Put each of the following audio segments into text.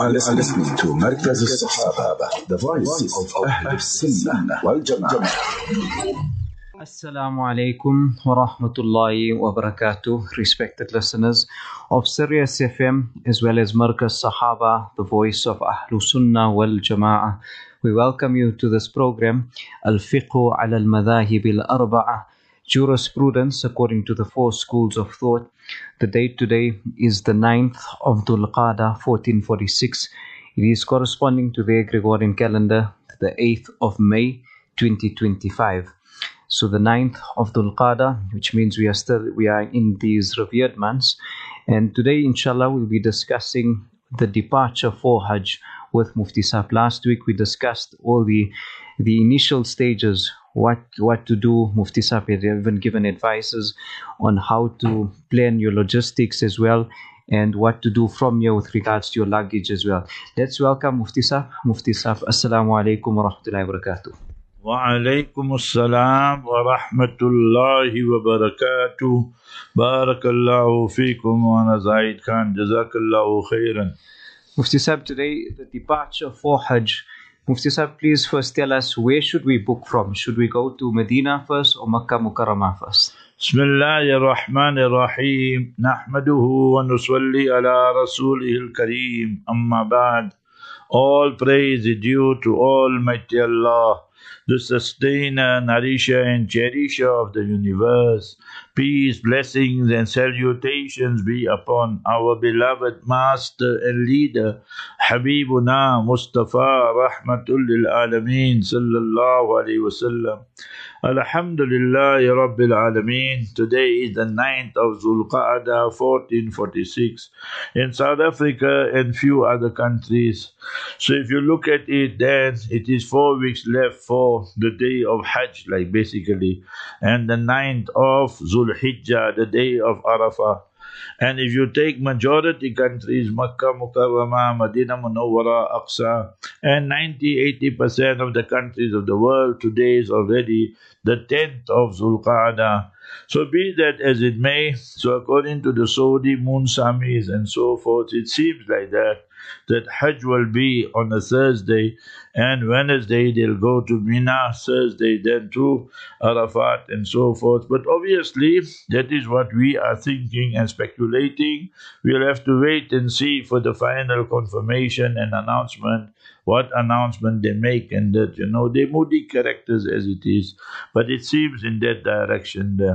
are listening to Markaz al-Sahaba, the voice of Ahl al-Sunnah wal Jama'ah. Assalamu alaikum wa rahmatullahi wa barakatuh, respected listeners of Sirius FM as well as Markaz Sahaba, the voice of Ahl Sunnah wal Jama'ah. We welcome you to this program, Al-Fiqhu ala al-Madhahib al-Arba'a, jurisprudence according to the four schools of thought. The date today is the 9th of Dhul Qa'dah 1446. It is corresponding to the Gregorian calendar, the 8th of May 2025. So the 9th of Dhul Qa'dah, which means we are in these revered months. And today, inshallah, we'll be discussing the departure for Hajj with Mufti Saab. Last week we discussed all the initial stages, what to do. Mufti Saab had even given advices on how to plan your logistics as well, and what to do from here with regards to your luggage as well. Let's welcome Mufti Saab. Mufti Saab, Assalamu alaikum wa rahmatullahi wa barakatuh. Wa alaikum assalam wa rahmatullahi wa barakatuh. Barakallahu feekum wa ana Zaid Khan. Jazakallahu khairan. Mufti Saab, today the departure for Hajj. Mufti Saab, please first tell us, where should we book from? Should we go to Medina first or Makkah Mukarramah first? Bismillahir Rahmanir Rahim. Nahmaduhu wa nusalli ala rasulihil kareem. Amma ba'd. All praise is due to Almighty Allah, the sustainer, nourisher and cherisher of the universe. Peace, blessings and salutations be upon our beloved master and leader, Habibuna Mustafa Rahmatul lil Alameen Sallallahu Alaihi Wasallam. Alhamdulillahi Rabbil Alameen. Today is the 9th of Dhul Qa'dah 1446 in South Africa and few other countries. So if you look at it, then it is 4 weeks left for the day of Hajj, like basically, and the 9th of Dhul Hijjah, the day of Arafah. And if you take majority countries, Makkah Mukarramah, Madinah Munawwara, Aqsa, and 90-80% of the countries of the world, today is already the 10th of Dhul Qa'dah. So be that as it may, so according to the Saudi moon samis and so forth, it seems like that Hajj will be on a Thursday, and Wednesday they'll go to Mina, Thursday then to Arafat and so forth. But obviously that is what we are thinking and speculating. We'll have to wait and see for the final confirmation and announcement, what announcement they make, and that, they're moody characters as it is, but it seems in that direction there.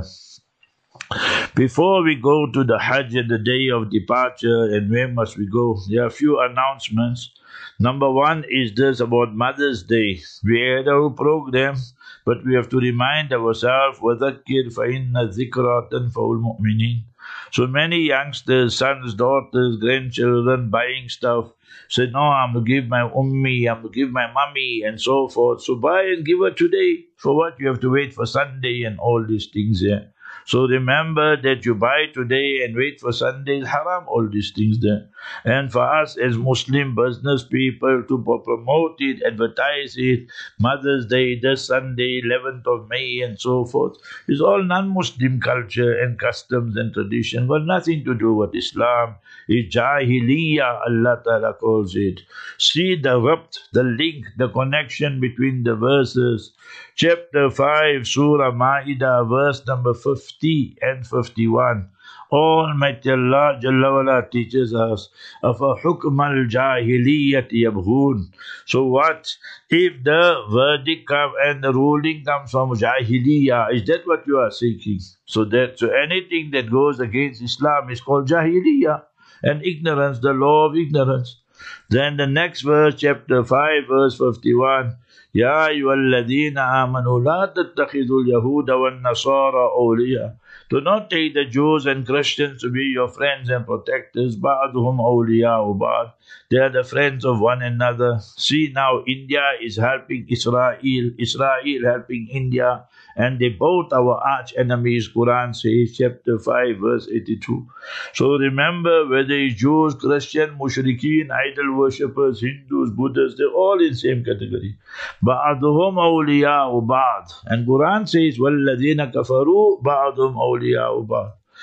Before we go to the Hajj and the day of departure and where must we go, there are a few announcements. Number one is this about Mother's Day. We had our program, but we have to remind ourselves, وَذَكِّرْ فَإِنَّ الذِّكْرَى تَنْفَعُ الْمُؤْمِنِينَ. So many youngsters, sons, daughters, grandchildren buying stuff, say, no, I'm going to give my ummi, I'm going to give my mummy and so forth. So buy and give her today. For what? You have to wait for Sunday and all these things here. So remember that you buy today and wait for Sunday is haram, all these things there. And for us as Muslim business people to promote it, advertise it, Mother's Day, this Sunday, 11th of May and so forth, is all non-Muslim culture and customs and tradition, got nothing to do with Islam. It's Jahiliyyah, Allah Ta'ala calls it. See the rabt, the link, the connection between the verses. Chapter 5, Surah Ma'idah, verse number 50 and 51. Almighty Allah Jalla wala teaches us, أَفَحُكْمَ الْجَاهِلِيَّةِ يَبْغُونَ. So what if the verdict comes and the ruling comes from Jahiliyyah? Is that what you are seeking? So anything that goes against Islam is called Jahiliyyah, and ignorance, the law of ignorance. Then the next verse, chapter 5, verse 51. يَا أَيُّهَا الَّذِينَ آمَنُوا لَا تَتَّخِذُوا الْيَهُودَ وَالنَّصَارَى أَوْلِيَاءَ. Do not take the Jews and Christians to be your friends and protectors. بَعْضُهُمْ أَوْلِيَاءُ بَعْضٍ. They are the friends of one another. See now, India is helping Israel, Israel helping India, and they both our arch enemies. Quran says, chapter 5, verse 82. So remember, whether it's Jews, Christian, Mushrikeen, idol worshippers, Hindus, Buddhists, they're all in the same category. بَعْضُهُمْ أَوْلِيَاءُ بَعْضٍ. And Quran says, وَالَّذِينَ كَفَرُوا بَعْضُهُمْ أَوْلِيَاءُ بَعْضٍ.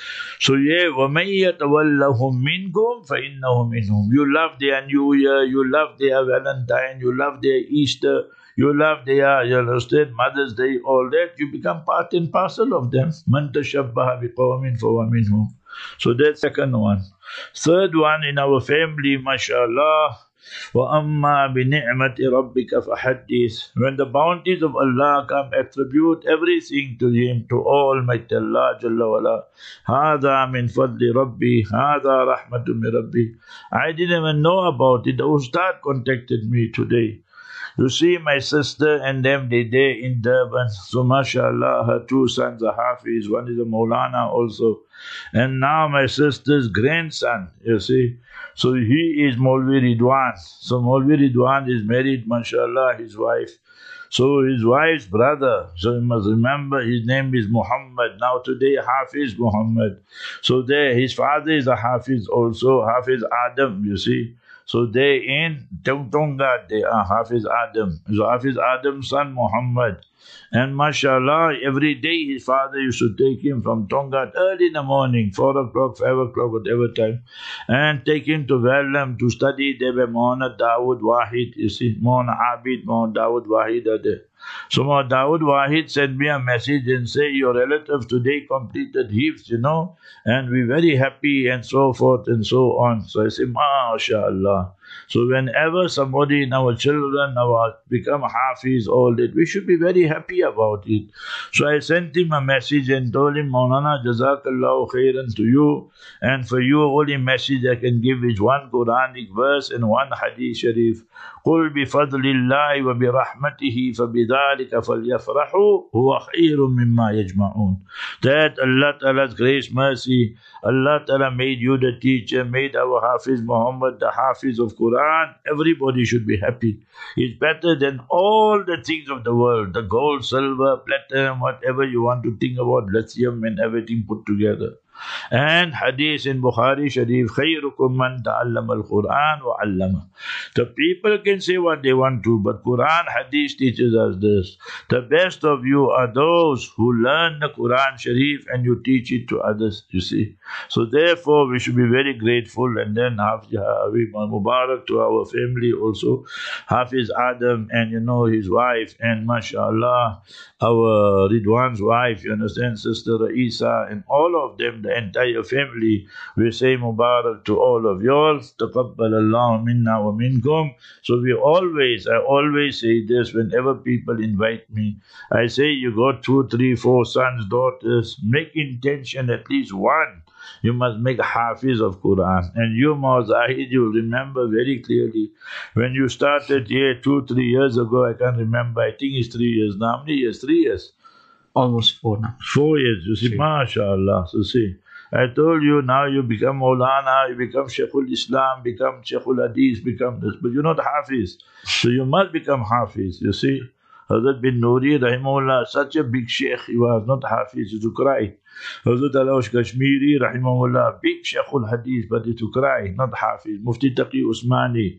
So yeah, وَمَن يَتَوَلَّهُم مِّنكُمْ فَإِنَّهُ مِنْهُمْ. You love their New Year, you love their Valentine, you love their Easter, you love their, you understand, Mother's Day, all that, you become part and parcel of them. مَن تَشَبَّهَ بِقَوْمٍ فَهُوَ مِنْهُمْ. So that's second one. Third one in our family, mashallah, وَأَمَّا بِنِعْمَةِ رَبِّكَ فَحَدِّثْ. When the bounties of Allah come, attribute everything to Him, to Almighty Allah Jalla wala. هَذَا مِنْ فَضْلِ رَبِّي هَذَا رَحْمَةٌ مِنْ رَبِّي. I didn't even know about it. The Ustad contacted me today. You see, my sister and them, they there in Durban. So, mashallah, her two sons are Hafiz. One is a Maulana also. And now my sister's grandson, you see. So, he is Maulvi Ridwan. So, Maulvi Ridwan is married, mashallah, his wife. So, his wife's brother. So, you must remember, his name is Muhammad. Now, today, Hafiz Muhammad. So, there, his father is a Hafiz also, Hafiz Adam, you see. So they in Tonga, they are Hafiz Adam. So Hafiz Adam's son Muhammad. And mashallah, every day his father used to take him from Tonga early in the morning, 4 o'clock, 5 o'clock, whatever time, and take him to Vallam to study there by Mohana Dawood Wahid. You see, Mohana Abid, Mohana Dawood Wahid are there. So Mohana Dawood Wahid sent me a message and say, your relative today completed Hifz, you know, and we're very happy and so forth and so on. So I say, MashaAllah. So whenever somebody in our children become Hafiz, all that, we should be very happy about it. So I sent him a message and told him, Maulana, Jazakallahu khairan to you. And for you, only message I can give is one Quranic verse and one Hadith Sharif. قُلْ بِفَضْلِ اللَّهِ وَبِرَحْمَتِهِ فَبِذَلِكَ فَلْيَفْرَحُوا هُوَ خَيْرٌ مِمَّا يَجْمَعُونَ. That Allah Ta'ala's grace, mercy, Allah Ta'ala made you the teacher, made our Hafiz Muhammad the Hafiz of Quran. Everybody should be happy. It's better than all the things of the world, the gold, silver, platinum, whatever you want to think about, lithium and everything put together. And Hadith in Bukhari Sharif, خَيْرُكُمْ مَنْ تَعَلَّمَ الْقُرْآنَ وَعَلَّمَهُ. The people can say what they want to, but Quran Hadith teaches us this. The best of you are those who learn the Quran Sharif and you teach it to others, you see. So therefore we should be very grateful. And then Hafiz Mubarak to our family also, Hafiz Adam and you know his wife, and mashallah our Ridwan's wife, you understand, Sister Raisa, and all of them, the entire family. We say Mubarak to all of yours. Taqabbal Allah minna wa minkum. So I always say this whenever people invite me. I say, you got 2, 3, 4 sons, daughters, make intention at least one. You must make a Hafiz of Quran. And you, Mawzahid, you'll remember very clearly. When you started here 2, 3 years ago, I can't remember, I think it's 3 years now. How many years? 3 years? Almost 4 now. 4 years, you see, mashallah. So see, I told you now you become Maulana, you become Shaykhul Islam, become Shaykhul Hadith, become this, but you're not Hafiz. So you must become Hafiz, you see. Hazrat bin Noori, rahimahullah, such a big Shaykh, he was not Hafiz, he used to cry. Hazrat Alaush Kashmiri, rahimahullah, big Shaykhul Hadith, but he used to cry, not Hafiz. Mufti Taqi Usmani,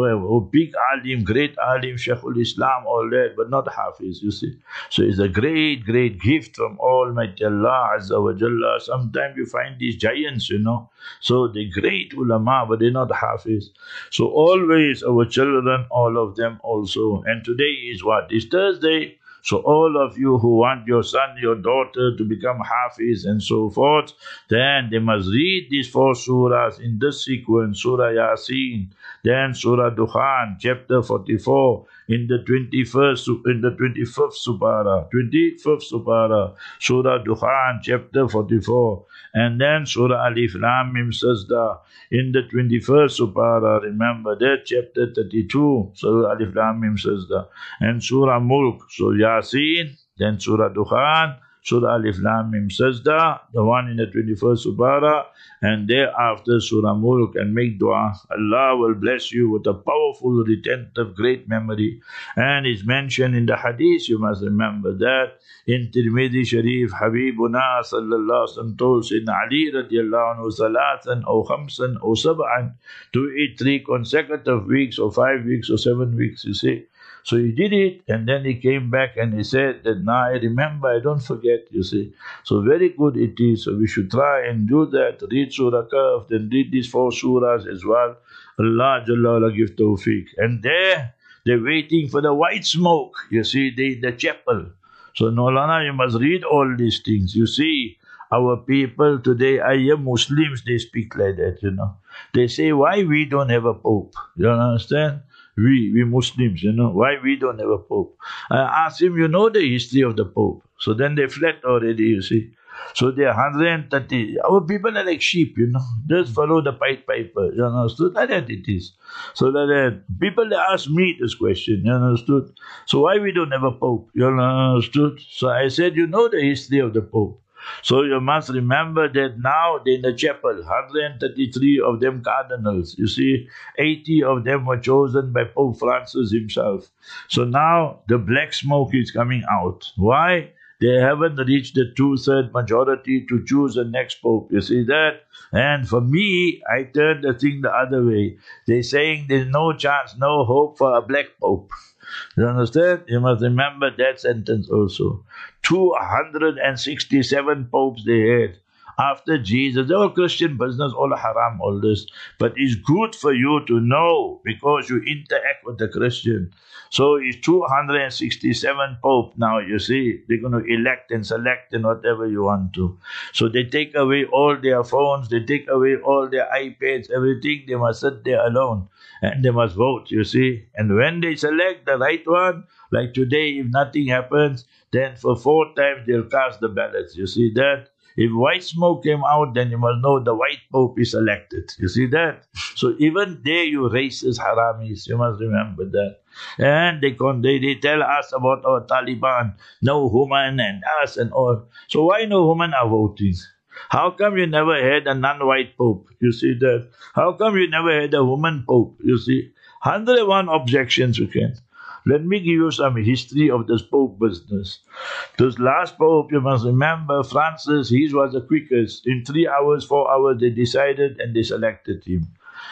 big Alim, great Alim, Shaykhul Islam, all that, but not Hafiz, you see. So it's a great, great gift from Almighty Allah Azza wa Jalla. Sometimes you find these giants, you know. So the great ulama, but they're not Hafiz. So always our children, all of them also. And today is what? It's Thursday. So all of you who want your son, your daughter to become Hafiz and so forth, then they must read these 4 surahs in this sequence. Surah Yasin, then Surah Dukhan, chapter 44, in the 25th Supara, Surah Dukhan, chapter 44, and then Surah Alif Lam Mim Sajda, in the 21st Supara, remember that, chapter 32, Surah Alif Lam Mim Sajda, and Surah Mulk, so Yasin, then Surah Dukhan, Surah Alif Lam Mim Sajda, the one in the 21st Supara, and thereafter Surah Mulk, and make dua. Allah will bless you with a powerful, retentive, great memory. And it's mentioned in the Hadith, you must remember that, in Tirmidhi Sharif, Habibuna sallallahu alaihi wasallam told Sayyidina Ali radiallahu anhu, Salatan or Khamsan or Sab'an, to eat 3 consecutive weeks or 5 weeks or 7 weeks, you see. So he did it, and then he came back and he said that, now I remember, I don't forget, you see. So very good it is. So we should try and do that. Read Surah Kahf, then read these 4 surahs as well. Allah Jalla Wala give tawfiq. And there, they're waiting for the white smoke. You see, they in the chapel. So Maulana, you must read all these things. You see, our people today, Muslims, they speak like that, you know. They say, why we don't have a pope? You understand? We Muslims, you know, why we don't have a pope? I asked him, you know the history of the pope? So then they fled already, you see. So they are 130. Our people are like sheep, you know. Just follow the Pied Piper, you understood? Like that it is. So that people, they ask me this question, you understood? So why we don't have a pope, you understood? So I said, you know the history of the pope. So you must remember that now they're in the chapel, 133 of them cardinals. You see, 80 of them were chosen by Pope Francis himself. So now the black smoke is coming out. Why? They haven't reached the 2/3 majority to choose the next pope. You see that? And for me, I turned the thing the other way. They're saying there's no chance, no hope for a black pope. You understand? You must remember that sentence also. 267 popes they had. After Jesus, they all Christian business, all haram, all this. But it's good for you to know because you interact with the Christian. So it's 267 Pope now, you see. They're going to elect and select and whatever you want to. So they take away all their phones, they take away all their iPads, everything. They must sit there alone and they must vote, you see. And when they select the right one, like today, if nothing happens, then for 4 times they'll cast the ballots. You see that? If white smoke came out, then you must know the white pope is elected. You see that? So even there, you racist haramis, you must remember that. And they tell us about our Taliban, no woman and us and all. So why no women are voting? How come you never had a non-white pope? You see that? How come you never had a woman pope? You see? 101 objections you can. Let me give you some history of this pope business. This last pope, you must remember, Francis, he was the quickest. In 3 hours, 4 hours, they decided and they selected him.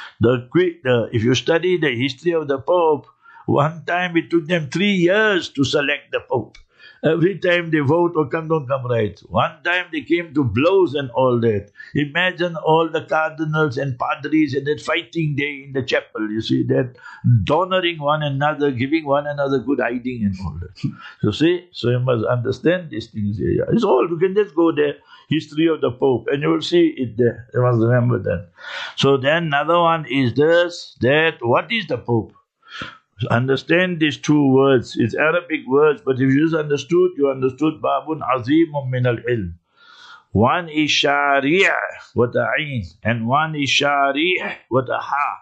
If you study the history of the pope, one time it took them 3 years to select the pope. Every time they vote, don't come right. One time they came to blows and all that. Imagine all the cardinals and padres and that fighting there in the chapel. You see that? Honoring one another, giving one another good hiding and all that. You see? So you must understand these things here. It's all. You can just go there. History of the Pope and you will see it there. You must remember that. So then another one is this, that what is the Pope? Understand these 2 words. It's Arabic words, but if you just understood, you understood Babun Azimun min al-ilm. One is Shari' with a Ain, and one is Shari' with a Ha.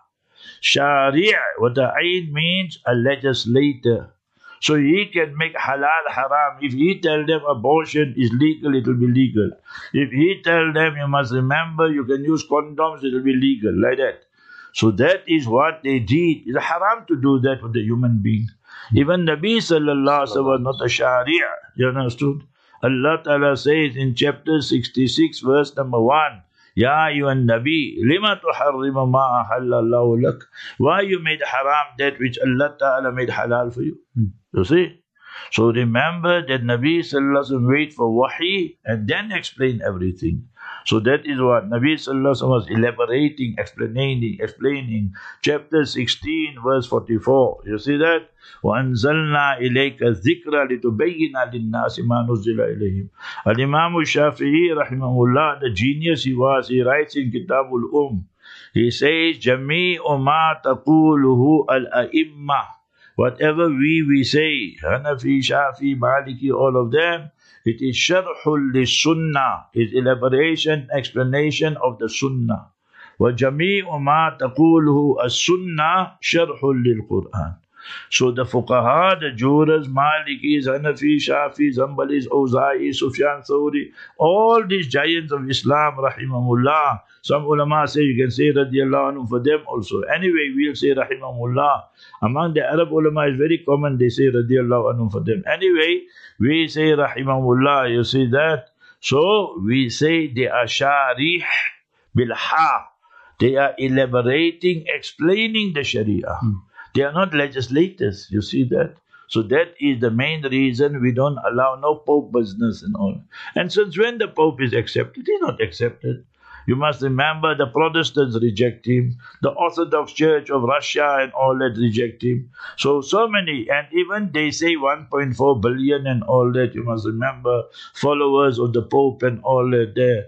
Shari' with a Ain means a legislator. So he can make halal haram. If he tell them abortion is legal, it will be legal. If he tell them you must remember you can use condoms, it will be legal, like that. So that is what they did. It's haram to do that with a human being. Even Nabi sallallahu alaihi wasallam was not a Sharia. You understood? Allah Ta'ala says in chapter 66, verse number 1, Ya ayyuhan Nabi, lima tuharrimu ma ahallallahu lak. Why you made haram that which Allah Ta'ala made halal for you? You see? So remember that Nabi sallallahu alaihi wasallam wait for wahi and then explain everything. So that is what Nabi sallallahu alaihi wasallam was elaborating, explaining. Chapter 16, verse 44. You see that? وَأَنزَلْنَا إِلَيْكَ الذِّكْرَ لِتُبَيِّنَ لِلنَّاسِ مَا نُزِّلَ إِلَيْهِمْ. Al-Imam al-Shafi'i, rahimahullah, the genius he was, he writes in Kitabul He says, جَمِيعُ مَا تَقُولُهُ الْأَئِمَّةِ. Whatever we say, Hanafi, Shafi, Maliki, all of them, it is sharhul li sunnah, is elaboration, explanation of the sunnah. وَجَمِيعُ مَا تَقُولُهُ السُّنَّةِ شَرْحٌ لِلْقُرْآنِ. So the fuqaha, the jurors, Malikis, Hanafi, Shafi, Zambalis, Awza'i, Sufyan Thawri, all these giants of Islam, rahimahullah. Some ulama say you can say radiyallahu anhu for them also. Anyway, we'll say rahimahullah. Among the Arab ulama is very common, they say radiyallahu anhu for them. Anyway, we say rahimahullah, you see that? So we say they are sharih bil ha. They are elaborating, explaining the sharia. They are not legislators. You see that? So that is the main reason we don't allow no Pope business and all. And since when the Pope is accepted? He is not accepted. You must remember the Protestants reject him, the Orthodox Church of Russia and all that reject him. So many, and even they say 1.4 billion and all that. You must remember followers of the Pope and all that there.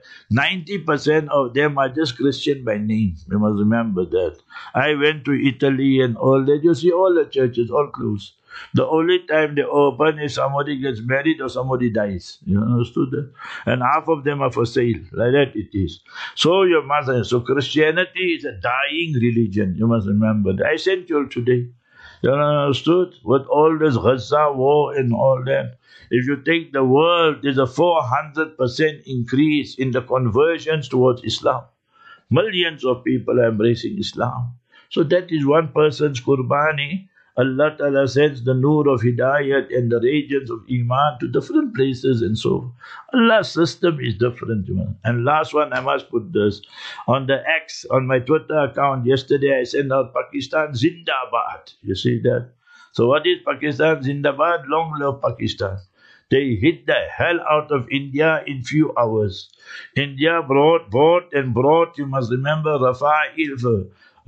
90% of them are just Christian by name. You must remember that. I went to Italy and all that. You see all the churches, all closed. The only time they open is somebody gets married or somebody dies. You understood that? And half of them are for sale. Like that it is. So you must. So Christianity is a dying religion. You must remember that. I sent you all today. You understood? With all this Gaza war and all that. If you take the world, there's a 400% increase in the conversions towards Islam. Millions of people are embracing Islam. So that is one person's qurbani. Allah Ta'ala sends the nur of hidayat and the radiance of iman to different places and so. Allah's system is different. And last one, I must put this. On the X, on my Twitter account, yesterday I sent out Pakistan Zindabad. You see that? So what is Pakistan Zindabad? Long live Pakistan. They hit the hell out of India in few hours. India brought, you must remember, Rafale,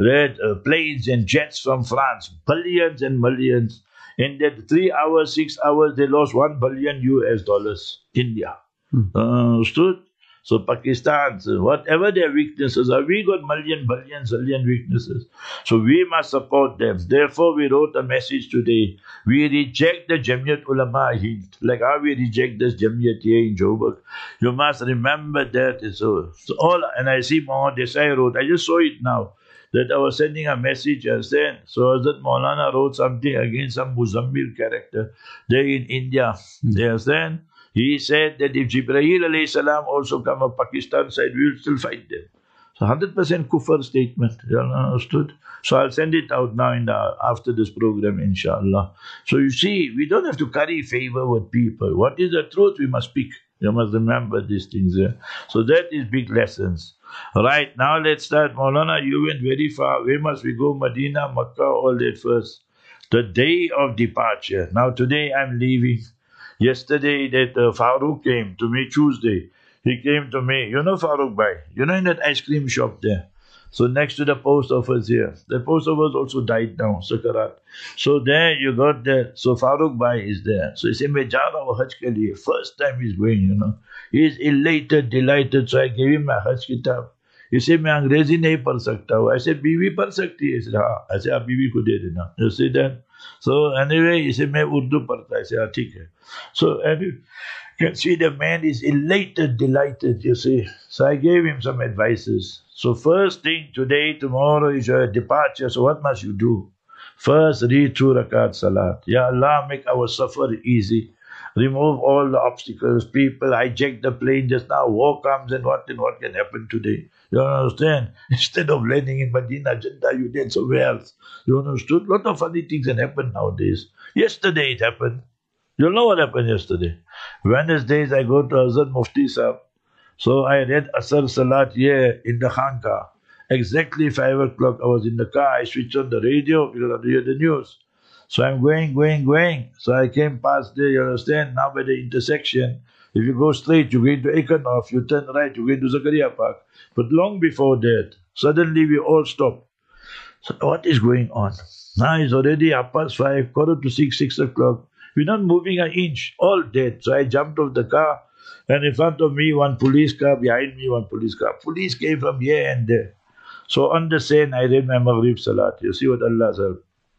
planes and jets from France, billions and millions. In that 3 hours, 6 hours, they lost $1 billion US. India. Understood? So Pakistan, whatever their weaknesses are, we got billions weaknesses. So we must support them. Therefore, we wrote a message today. We reject the Jamiat Ulama Hind, like how we reject this Jamiat here in Joburg. You must remember that. So all, and I see Mohammed Desai wrote, I just saw it now, that I was sending a message and saying, so Hazrat Maulana wrote something against some Muzammil character there in India. They are saying, he said that if Jibreel alayhi salam also come of Pakistan side, we will still fight them. So 100% kufr statement. You understood? So I'll send it out now after this program, inshallah. So you see, we don't have to curry favor with people. What is the truth? We must speak. You must remember these things there. So that is big lessons. Right, now let's start. Maulana, you went very far. Where must we go? Medina, Makkah, all that first. The day of departure. Now today I'm leaving. Yesterday that Farooq came to me, Tuesday. He came to me. You know Farooq Bhai? You know in that ice cream shop there? So next to the post office here. The post office also died now, Sakarat. So there you got that. So Farooq Bhai is there. So he said, "Main ja raha hu Hajj ke liye." First time he's going, He is elated, delighted. So I gave him my Hajj kitab. He said, "Main Angrezi nahi pad sakta hu." I said, "Biwi pad sakti hai." He said, "Haan." I said, "Aap biwi ko de dena." You see that? So anyway, he said, "Main Urdu padta." I said, "Haan, theek hai." So anyway, you can see the man is elated, delighted, you see. So I gave him some advices. So first thing, today, tomorrow is your departure. So what must you do? First, read through Rakat Salat. Ya Allah, make our safar easy. Remove all the obstacles. People hijack the plane just now. War comes and what can happen today? You understand? Instead of landing in Medina, Jeddah, you did somewhere else. You understood? Lot of funny things that happen nowadays. Yesterday it happened. You know what happened yesterday? Wednesdays I go to Hazrat Mufti Sahib. So I read Asr Salat here in the Khanka. Exactly 5 o'clock I was in the car. I switched on the radio because I hear the news. So I'm going. So I came past there, you understand? Now by the intersection, if you go straight, you go into Ekanov. You turn right, you go into Zakaria Park. But long before that, suddenly we all stop. So what is going on? Now it's already 5:30, 5:45, 6 o'clock. We're not moving an inch, all dead. So I jumped off the car, and in front of me, one police car, behind me, one police car. Police came from here and there. So on the same, I read my Maghrib Salat. You see what Allah said.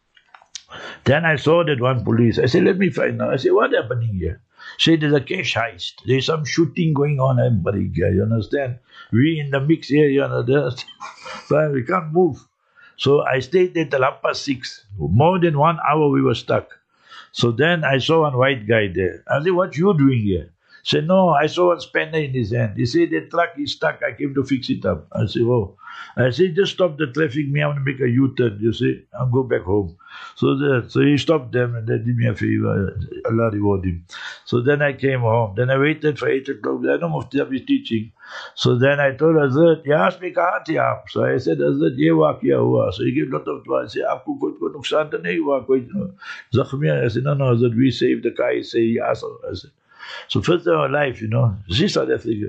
Then I saw that one police. I said, let me find out. I said, what's happening here? Say there's a cash heist. There's some shooting going on in Bariga. You understand? We in the mix here, you understand? So we can't move. So I stayed there till 6:30. More than 1 hour we were stuck. So then I saw one white guy there. I said, what you doing here? Said, no, I saw a spanner in his hand. He said, the truck is stuck. I came to fix it up. I said, oh. I said, just stop the traffic. Me, I want to make a U-turn. You see, I'll go back home. So he stopped them and they did me a favor. Allah reward him. So then I came home. Then I waited for 8 o'clock. I know Mufti Sahib is teaching. So then I told Hazrat, he asked me, kahan the aap? So I said, Hazrat, ye waqia hua. So he gave a lot of dua. I said, aapko koi nuksan to nahi hua? Koi zakhmi? I said, no, Hazrat, we saved the guy. He said, he asked. I said, so first in our life, see South Africa.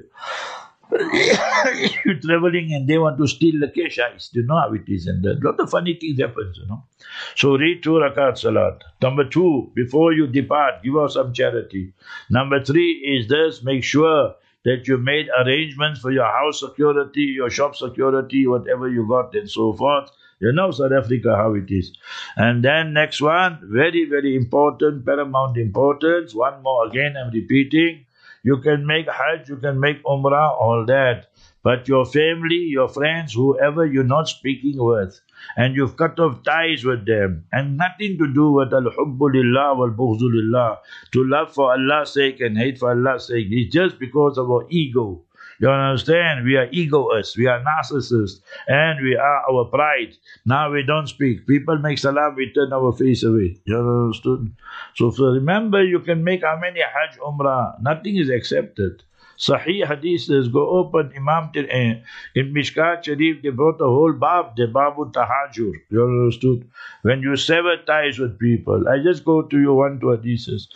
You're traveling and they want to steal the cash. You know how it is. And a lot of funny things happens, So read 2 rakat salat. Number 2, before you depart, give us some charity. Number 3 is this, make sure that you made arrangements for your house security, your shop security, whatever you got and so forth. You know South Africa how it is. And then next one, very, very important, paramount importance. One more again, I'm repeating. You can make Hajj, you can make Umrah, all that. But your family, your friends, whoever you're not speaking with, and you've cut off ties with them, and nothing to do with al-hubbu lillah wal-bughzu lillah, to love for Allah's sake and hate for Allah's sake. It's just because of our ego. You understand? We are egoists, we are narcissists, and we are our pride. Now we don't speak. People make salam, we turn our face away. You understood? So remember, you can make how many Hajj, Umrah, nothing is accepted. Sahih hadith says, go open Imam in Mishkat Sharif, they brought a whole bab, the Babu Tahajur. You understood? When you sever ties with people. I just go to you one, two hadiths.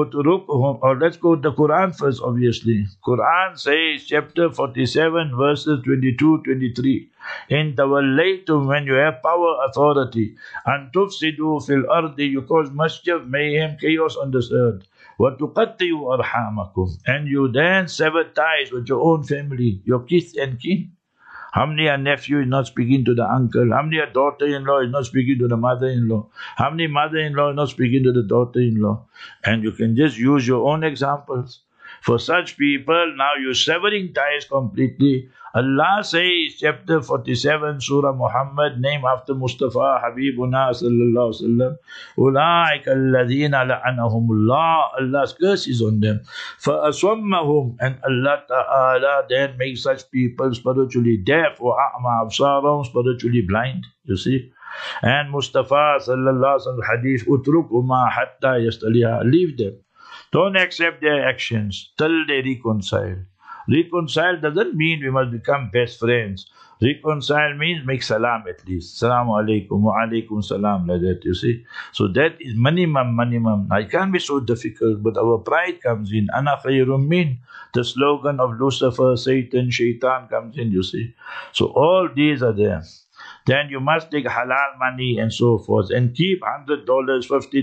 Or let's go to the Quran first, obviously. Quran says, chapter 47, verses 22, 23. In tawallaytum, when you have power, authority, and tufsidu fil ardi, you cause mischief, mayhem, chaos on this earth. وَتُقَطِّعُوا أَرْحَامَكُمْ, and you then sever ties with your own family, your kith and kin. How many a nephew is not speaking to the uncle? How many a daughter-in-law is not speaking to the mother-in-law? How many mother-in-law is not speaking to the daughter-in-law? And you can just use your own examples. For such people, now you're severing ties completely. Allah says, chapter 47, Surah Muhammad, name after Mustafa, Habibuna sallallahu alaihi wasallam, Ulaika alladhina la'anahumullah, Allah's curse is on them. فَأَصَمَّهُمْ, and Allah Ta'ala then makes such people spiritually deaf, وَأَعْمَى أَبْصَارَهُمْ, spiritually blind, you see. And Mustafa sallallahu alaihi wasallam hadith, utrukuma hatta yastaliha, leave them. Don't accept their actions till they reconcile. Reconcile doesn't mean we must become best friends. Reconcile means make salam at least. Salamu alaikum, wa alaikum salam, like that, you see. So that is minimum. Now it can't be so difficult, but our pride comes in. Ana khayrum min. The slogan of Lucifer, Satan, Shaitan comes in, you see. So all these are there. Then you must take halal money and so forth and keep $100, $50,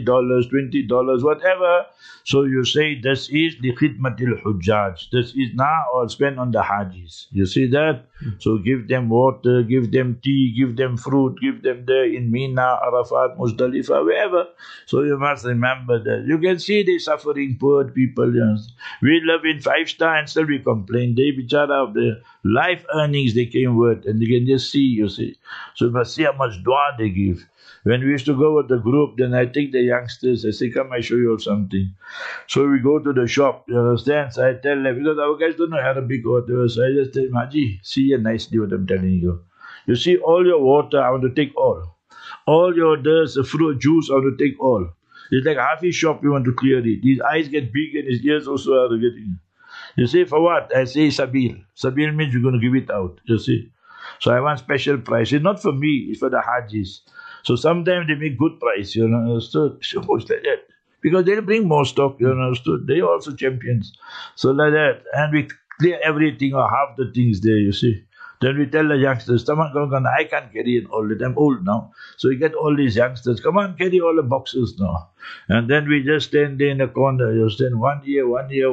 $20, whatever. So you say this is the khidmatil hujjaj. This is now all spent on the hajis. You see that? So give them water, give them tea, give them fruit, give them there in Mina, Arafat, Muzdalifah, wherever. So you must remember that. You can see they suffering, poor people. Yes. We live in 5-star and still we complain. They bichara of the life earnings they came with, and you can just see, you see. So you must see how much dua they give. When we used to go with the group, then I take the youngsters, I say, come, I show you something. So we go to the shop, you understand? So I tell them, because our guys don't know Arabic or whatever, so I just tell them, Haji, see here nicely what I'm telling you. You see, all your water, I want to take all. All your fruit, juice, I want to take all. It's like half his shop, you want to clear it. His eyes get big and his ears also are getting. You say, for what? I say, Sabil. Sabil means we're going to give it out, you see. So I want special price. It's not for me, it's for the Hajis. So sometimes they make good price, you understood? So like that. Because they'll bring more stock, you understood? They're also champions. So like that. And we clear everything or half the things there, you see. Then we tell the youngsters, come on, I can't carry it all. I'm old now. So we get all these youngsters, come on, carry all the boxes now. And then we just stand there in the corner. You stand 1 year.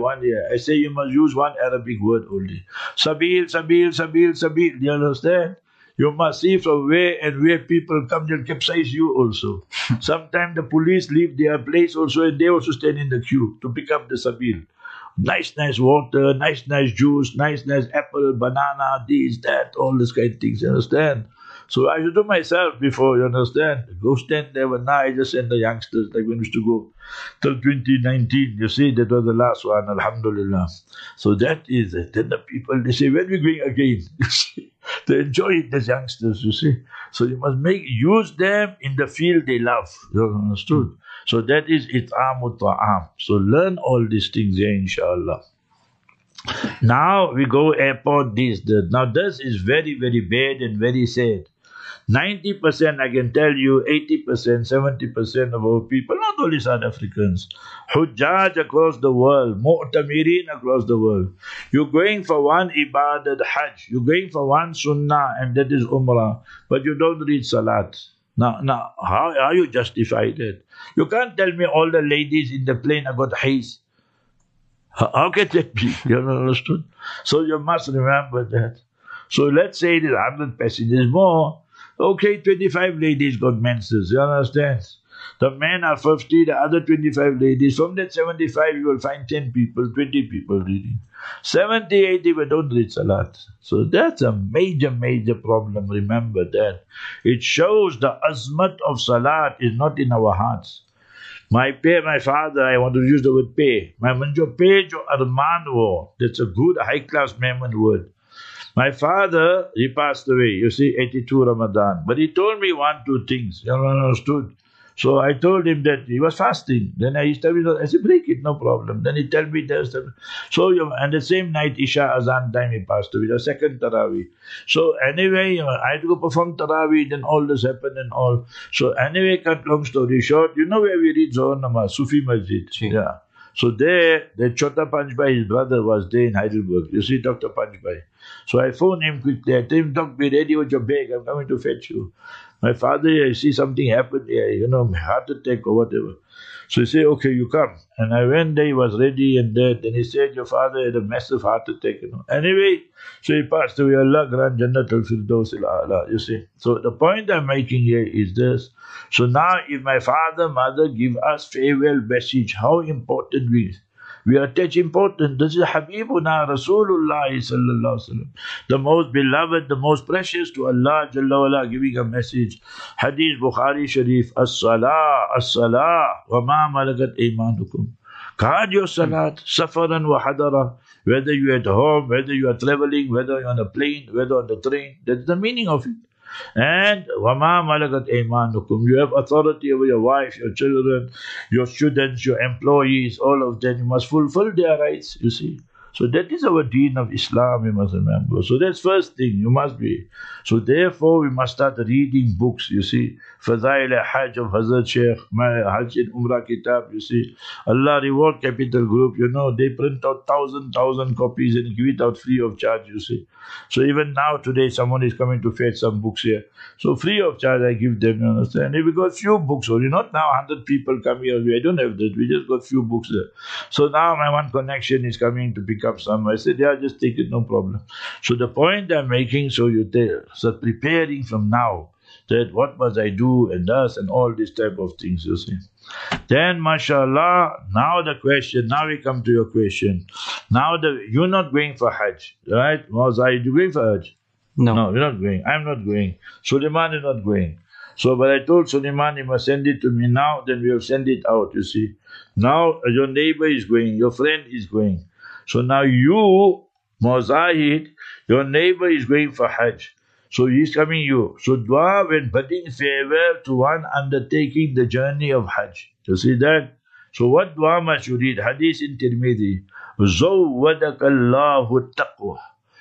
I say you must use one Arabic word only. Sabil, Sabil, Sabil, Sabil. Do you understand? You must see from where people come, they'll capsize you also. Sometimes the police leave their place also and they also stand in the queue to pick up the Sabil. Nice water, nice juice, nice apple, banana, this, that, all this kind of things, you understand? So I should do myself before, you understand? Go stand there, but now I just send the youngsters, like when we used to go till 2019. You see, that was the last one, alhamdulillah. So that is it. Then the people, they say, when we going again? You see, they enjoy it, the youngsters, you see. So you must use them in the field they love. You understood? So that is it'amu ta'am. So learn all these things here, inshallah. Now we go airport this. Now this is very, very bad and very sad. 90%, I can tell you, 80%, 70% of our people, not only South Africans, Hujjaj across the world, Mu'tamirin across the world. You're going for one ibadat, Hajj. You're going for one sunnah, and that is Umrah. But you don't read Salat. Now, how you justify that? You can't tell me all the ladies in the plane have got Hajj. How can that be? You understood? So you must remember that. So let's say there's 100 passengers more. Okay, 25 ladies got menses. You understand? The men are 50, the other 25 ladies. From that 75, you will find 10 people, 20 people reading. 70, 80, but don't read Salat. So that's a major, major problem. Remember that. It shows the azmat of Salat is not in our hearts. My father, I want to use the word pay. My manjo pay jo arman wo. That's a good high-class Memon word. My father, he passed away, you see, 82 Ramadan. But he told me 1-2 things. You understood? So I told him that he was fasting. Then I said, break it, no problem. Then he told me there's the... So, and the same night, Isha Azan time, he passed away, the second Taraweeh. So anyway, I had to go perform Taraweeh, then all this happened and all. So anyway, cut long story short, you know where we read Zohar Namaz? Sufi Masjid. Yeah. So there, the Chota Panchbhai, his brother, was there in Heidelberg. You see, Dr. Panchbhai. So I phoned him quickly. I told him, Doc, be ready with your bag. I'm coming to fetch you. My father, I see something happened here, heart attack or whatever. So he said, okay, you come. And I went there, he was ready and that. Then he said, your father had a massive heart attack, Anyway, so he passed away. Allah grant Jannat al-Firdaus al-A'la, you see. So the point I'm making here is this. So now if my father, mother give us farewell message, how important we attach importance. This is Habibuna Rasulullah sallallahu alaihi wasallam, the most beloved, the most precious to Allah Jalla wala, giving a message. Hadith Bukhari Sharif, As-salah, As-salah, wa ma malakat imanukum. Guard your salat, safaran wa hadara. Whether you're at home, whether you are traveling, whether you're on a plane, whether on the train, that's the meaning of it. And وَمَا مَلَكَتْ أَيْمَانُكُمْ. You have authority over your wife, your children, your students, your employees, all of them. You must fulfill their rights, you see. So that is our deen of Islam, you must remember. So that's first thing, you must be. So therefore we must start reading books, you see. Fadail Hajj of Hazrat Sheikh, my Hajj and Umrah Kitab, you see. Allah Reward Capital Group, they print out 1,000 copies and give it out free of charge, you see. So even now, today, someone is coming to fetch some books here. So free of charge, I give them, you understand? And we got few books only, not now 100 people come here. I don't have that. We just got few books there. So now my one connection is coming to pick up some. I said, yeah, just take it, no problem. So the point I'm making, so you tell, so preparing from now, that what must I do and thus and all these type of things, you see. Then, mashallah, now we come to your question. Now you're not going for Hajj, right? Are you going for Hajj? No, you're not going. I'm not going. Suleiman is not going. So, but I told Suleiman he must send it to me now, then we have sent it out, you see. Now your neighbor is going, your friend is going. So now you, Muzahid, your neighbor is going for Hajj. So he's coming you. So dua when bidding farewell to one undertaking the journey of Hajj. You see that? So what dua must you read? Hadith in Tirmidhi. Zawwadaka Allahu taqwa.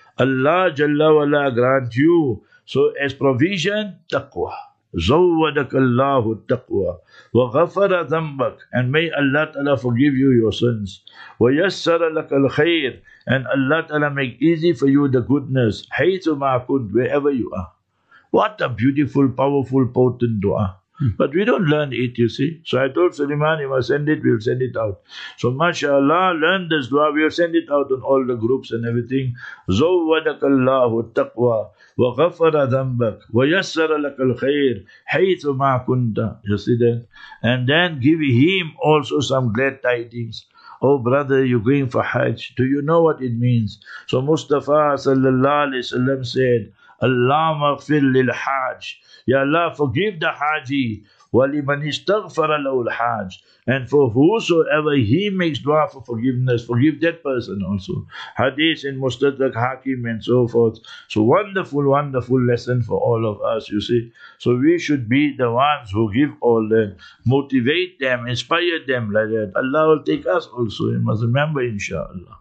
Allah Jalla wala grant you. So as provision, taqwa. Zawwadaka Allahu taqwa. Wa ghafara dhanbak. And may Allah Ta'ala forgive you your sins. Wa yassara lakal khair. And Allah Ta'ala make easy for you the goodness. Haythu ma kunt, wherever you are. What a beautiful, powerful, potent dua. But we don't learn it, you see. So I told Suleiman, he must send it, we'll send it out. So mashallah, learn this dua, we'll send it out on all the groups and everything. Zawwadaka Allahu taqwa, wa ghafara dhanbak, wa yassara lakal khair, haythu ma kunta. You see that? And then give him also some glad tidings. Oh brother, you're going for Hajj. Do you know what it means? So Mustafa sallallahu alaihi wasallam said, Allahumma maghfir lil hajj. Ya Allah, forgive the haji. وَلِمَنِ اسْتَغْفَرَ لَهُ الْحَاجِ. And for whosoever he makes dua for forgiveness, forgive that person also. Hadith in Mustadrak Hakim and so forth. So wonderful, wonderful lesson for all of us, you see. So we should be the ones who give all that, motivate them, inspire them like that. Allah will take us also. You must remember, inshallah.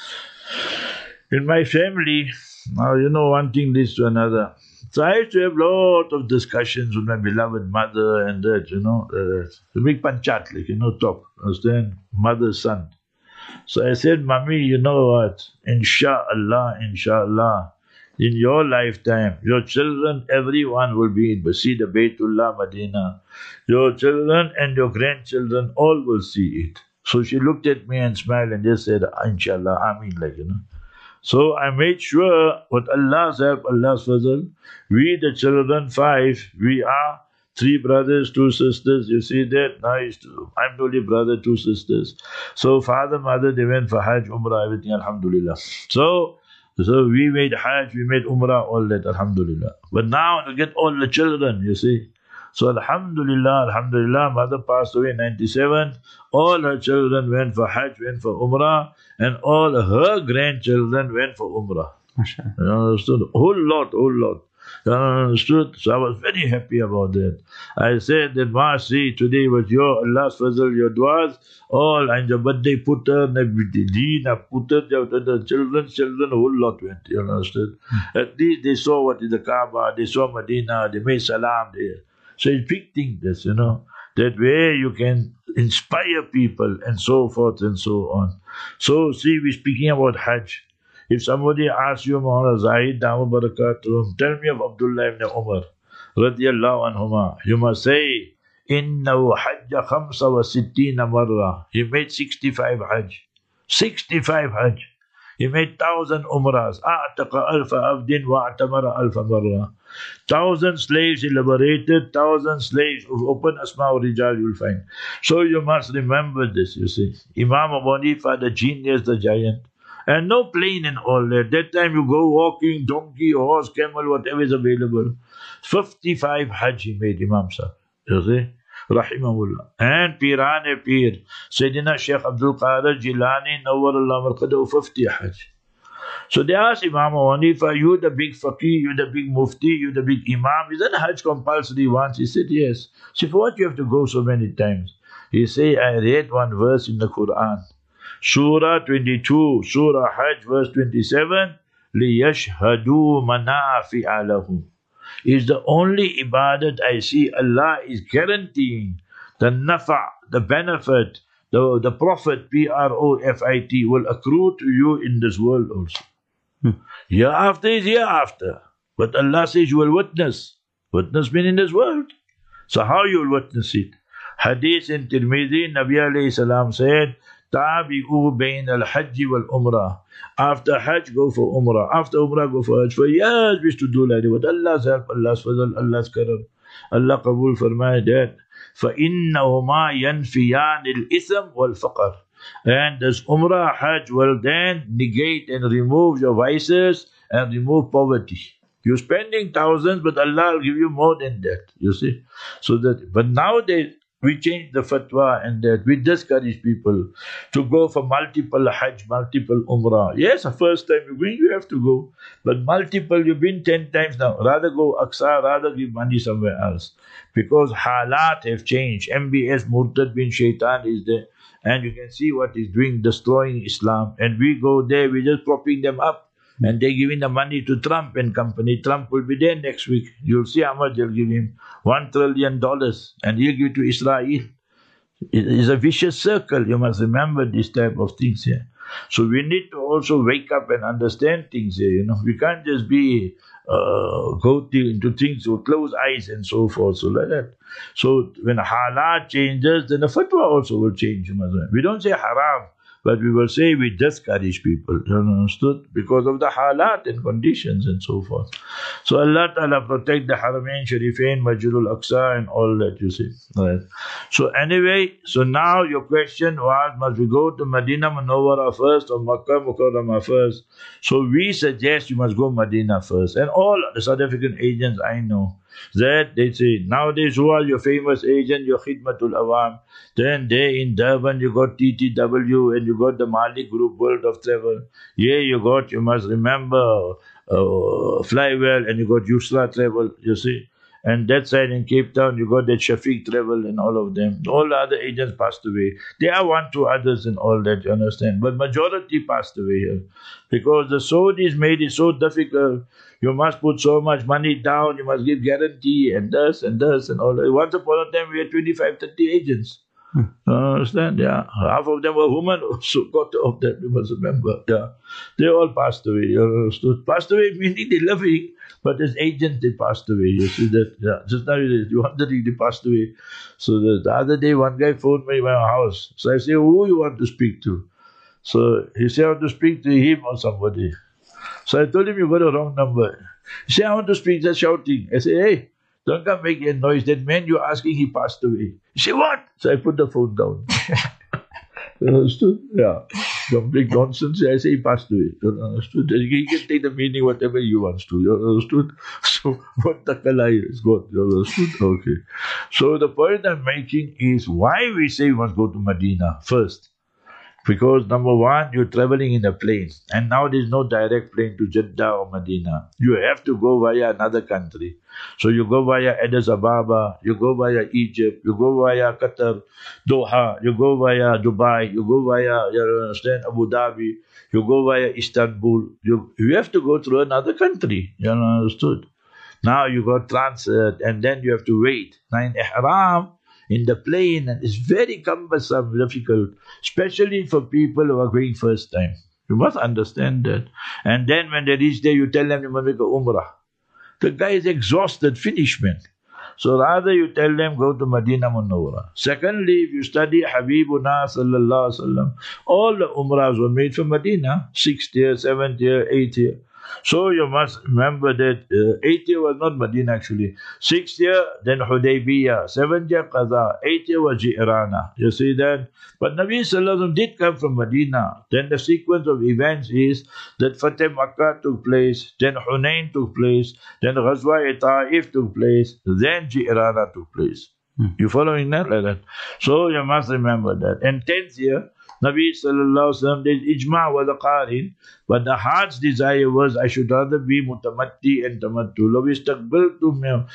In my family, now one thing leads to another. So I used to have a lot of discussions with my beloved mother and that, the big panchat, talk, understand? Mother, son. So I said, Mommy, you know what? Inshallah, in your lifetime, your children, everyone will be in Basida Baytullah Medina. Your children and your grandchildren all will see it. So she looked at me and smiled and just said, Inshallah, Ameen, So I made sure, with Allah's help, Allah's fazl, we the children 5, we are 3 brothers, 2 sisters. You see that? Nice. I'm the only brother, 2 sisters. So father, mother, they went for Hajj, Umrah, everything, Alhamdulillah. So we made Hajj, we made Umrah, all that, Alhamdulillah. But now to get all the children, you see. So Alhamdulillah, mother passed away in 97. All her children went for Hajj, went for Umrah, and all her grandchildren went for Umrah. You understood? Whole lot. You understood? So I was very happy about that. I said that, Ma, see, today was your Allah's fazl, your duas, all, and your birthday putter, Dina putter, the children, a whole lot went. You understood? At least they saw what is the Kaaba, they saw Medina, they made salam there. So it's big thing, this, that way you can inspire people and so forth and so on. So, see, we're speaking about Hajj. If somebody asks you, Maulana Zahid, Dhamma Barakatuh, tell me of Abdullah ibn Umar, radiyallahu anhuma, you must say, Innahu hajja khamsa wa sittina marra. He made 65 Hajj. 65 Hajj. He made 1,000 Umrahs. A'taqa alfa abdin wa a'tamara alfa marra. 1,000 slaves he liberated, 1,000 slaves of open Asma Rijal you'll find. So you must remember this, you see. Imam Abu Hanifa, the genius, the giant. And no plane and all that. That time you go walking, donkey, horse, camel, whatever is available. 55 Hajj he made, Imam Sahib. You see? Rahimahullah. And Pirane Pir, Sayyidina Shaykh Abdul Qadir Jilani, Nawwar Allah Marqadahu, 50 Hajj. So they asked Imam Abu Hanifa, you the big faqih, you the big mufti, you the big imam, isn't Hajj compulsory once? He said, yes. So for what you have to go so many times? He said, I read one verse in the Quran. Surah 22, Surah Hajj, verse 27, لِيَشْهَدُوا مَنَافِعَ لَهُمْ. Is the only ibadat I see Allah is guaranteeing the nafa, the benefit, the profit, P-R-O-F-I-T, will accrue to you in this world also. Hereafter is hereafter. But Allah says you will witness. Witness means in this world. So how you will witness it? Hadith in Tirmidhi, Nabi alayhi salam said, Tabi'u bayn al-hajj wal-umrah. After Hajj, go for Umrah. After Umrah, go for Hajj. For years we used to do like that. But Allah's help, Allah's fazl, Allah's karam. Allah qabul farmaya that. فَإِنَّهُمَا يَنْفِيَانِ الْإِثْمِ وَالْفَقْرِ. And this Umrah, Hajj will then negate and remove your vices and remove poverty. You're spending thousands, but Allah will give you more than that. You see? So that, but nowadays, we change the fatwa and that we discourage people to go for multiple Hajj, multiple Umrah. Yes, the first time you're going, you have to go. But multiple, you've been 10 times now. Rather go Aqsa, rather give money somewhere else. Because halat have changed. MBS, Murtad bin Shaitan is there. And you can see what he's doing, destroying Islam. And we go there, we're just propping them up. And they're giving the money to Trump and company. Trump will be there next week. You'll see how much they'll give him. $1 trillion. And he'll give it to Israel. It is a vicious circle. You must remember this type of things here. So we need to also wake up and understand things here. We can't just be go into things with closed eyes and so forth. So like that. So when halat changes, then the fatwa also will change. We don't say haram. but we will say we discourage people, you understood? Because of the halat and conditions and so forth. So Allah Ta'ala protect the Haramain Sharifain, Masjidul Aqsa and all that, you see. Right. So anyway, so now your question was, must we go to Medina Munawwara first or Makkah Mukarramah first? So we suggest you must go Medina first. And all the South African agents I know, that they say, nowadays who are your famous agent, your Khidmatul Awam? Then there in Durban you got TTW and you got the Malik Group, World of Travel. Yeah, you must remember Flywell, and you got Yusra Travel, you see. And that side in Cape Town, you got that Shafiq Travel and all of them. All the other agents passed away. There are one, two others and all that, you understand. But majority passed away here. Because the Saudis made it so difficult. You must put so much money down, you must give guarantee and this and all that. Once upon a time, we had 25, 30 agents. You understand? Yeah. Half of them were women, so quarter of them, you must remember. Yeah. They all passed away. You understood? Passed away meaning they're living, but as agents, they passed away. You see that? Yeah. Just now, you wondering they passed away. So the other day, one guy phoned me by my house. So I say, who you want to speak to? So he said, I want to speak to him or somebody. So I told him, you got a wrong number. He said, I want to speak, just shouting. I said, hey, don't come make a noise. That man you're asking, he passed away. He said, what? So I put the phone down. You understood? Yeah. Complete nonsense. I say he passed away. You understood? He can take the meaning whatever he wants to. You understood? So what the kalai is God. You understood? Okay. So the point I'm making is why we say we must go to Medina first. Because number one, you're traveling in a plane, and now there's no direct plane to Jeddah or Medina. You have to go via another country. So you go via Addis Ababa, you go via Egypt, you go via Qatar, Doha, you go via Dubai, you go via, you understand, Abu Dhabi, you go via Istanbul. You have to go through another country. You understood? Now you got transit, and then you have to wait. Now in Ihram, in the plane, and it's very cumbersome, difficult, especially for people who are going first time. You must understand that. And then when they reach there, you tell them you must make a umrah. The guy is exhausted, finished, man. So rather you tell them, go to Medina Munawwara. Secondly, if you study Habibuna sallallahu alaihi wasallam, all the umrahs were made from Medina, 6th year, 7th year, 8th year. So you must remember that 8th year was not Medina actually. 6th year, then Hudaybiyah. 7th year, Qaza. 8th year was Ji'rana. You see that? But Nabi Sallallahu Alaihi Wasallam did come from Medina. Then the sequence of events is that Fateh Makkah took place, then Hunain took place, then Ghazwa Ta'if took place, then Ji'rana took place. You following that like that? So you must remember that. And 10th year, Nabi Sallallahu Alaihi Wasallam did ijma wa the qarin, but the heart's desire was, I should rather be mutamatti and tamattu. Law istaqbaltu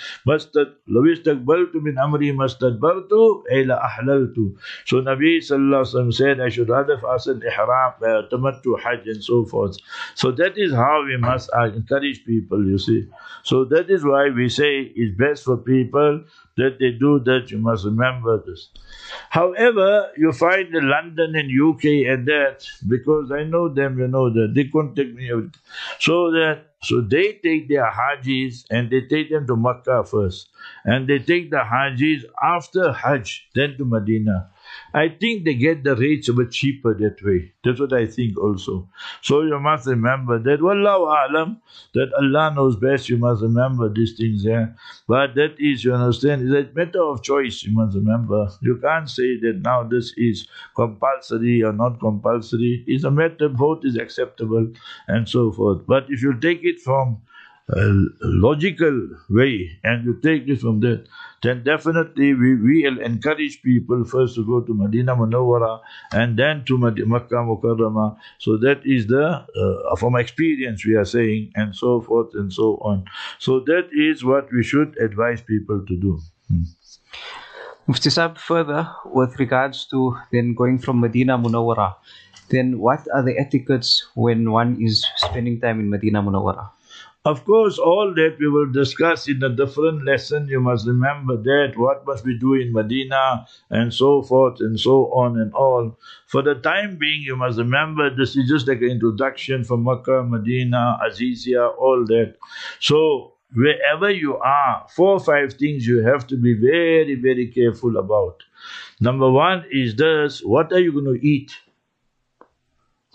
min amri mastadbartu ila ahlaltu. So Nabi Sallallahu Alaihi Wasallam said, I should rather fasten ihram, tamattu, hajj and so forth. So that is how we must encourage people, you see. So that is why we say it's best for people that they do that. You must remember this. However, you find in London and UK and that, because I know them, you know that, they contact me. So they take their Hajis and they take them to Makkah first. And they take the Hajis after Hajj, then to Medina. I think they get the rates a bit cheaper that way. That's what I think also. So you must remember that, Wallahu A'lam, that Allah knows best. You must remember these things there. But that is, you understand, it's a matter of choice. You must remember. You can't say that now this is compulsory or not compulsory. It's a matter, both is acceptable and so forth. But if you take it from a logical way and you take it from that, then definitely we will encourage people first to go to Medina Munawwara and then to Makkah Mukarramah. So that is the, from experience we are saying, and so forth and so on. So that is what we should advise people to do. Mufti Sahib, further, with regards to then going from Medina Munawwara, then what are the etiquettes when one is spending time in Medina Munawwara? Of course, all that we will discuss in a different lesson. You must remember that, what must we do in Medina, and so forth and so on and all. For the time being, you must remember this is just like an introduction for Makkah, Medina, Azizia, all that. So, wherever you are, 4 or 5 things you have to be very, very careful about. Number one is this, what are you going to eat?